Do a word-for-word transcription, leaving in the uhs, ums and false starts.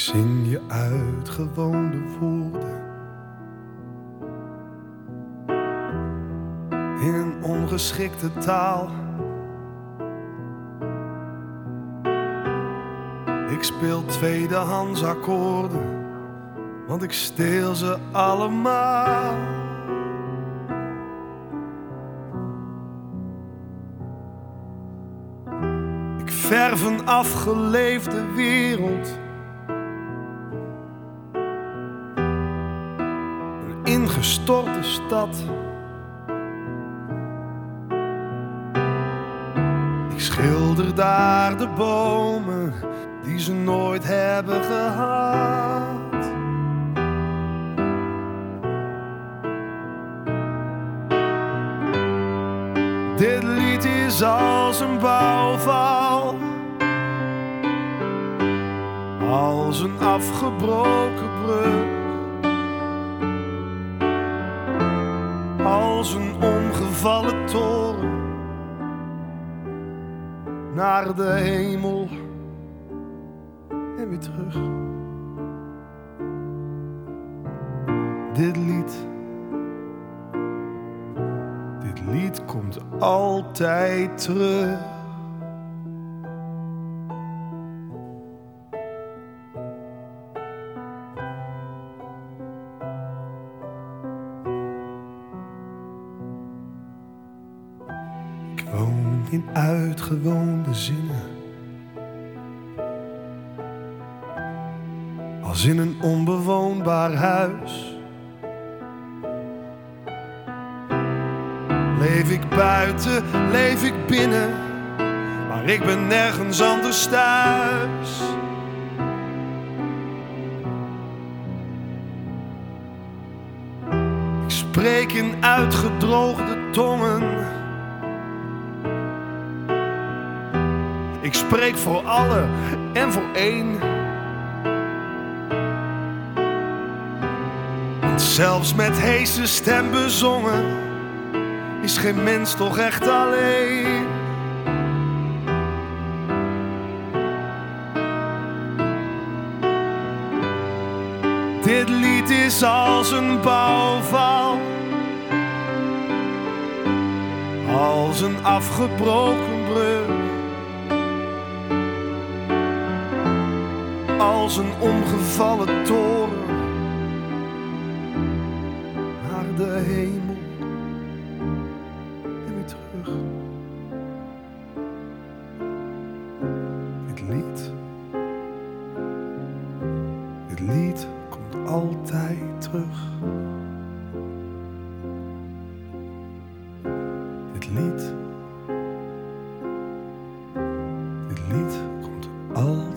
zing je uit gewoon de woorden in een ongeschikte taal. Ik speel tweedehands akkoorden, want ik steel ze allemaal. Ik verf een afgeleefde wereld, een ingestorte stad. Ik schilder daar de bomen die ze nooit hebben gehad. Dit lied is als een bouwval, als een afgebroken brug, als een omgevallen toren naar de hemel en weer terug. Dit lied, dit lied komt altijd terug. Ik woon in uitgewoonde zinnen, als in een onbewoonbaar huis. Leef ik buiten, leef ik binnen, maar ik ben nergens anders thuis. Ik spreek in uitgedroogde tongen. Ik spreek voor allen en voor één. Want zelfs met heese stem bezongen is geen mens toch echt alleen. Dit lied is als een bouwval, als een afgebroken brug, als een omgevallen toren naar de hemel en weer terug. Dit lied, dit lied komt altijd terug. Dit lied, dit lied komt altijd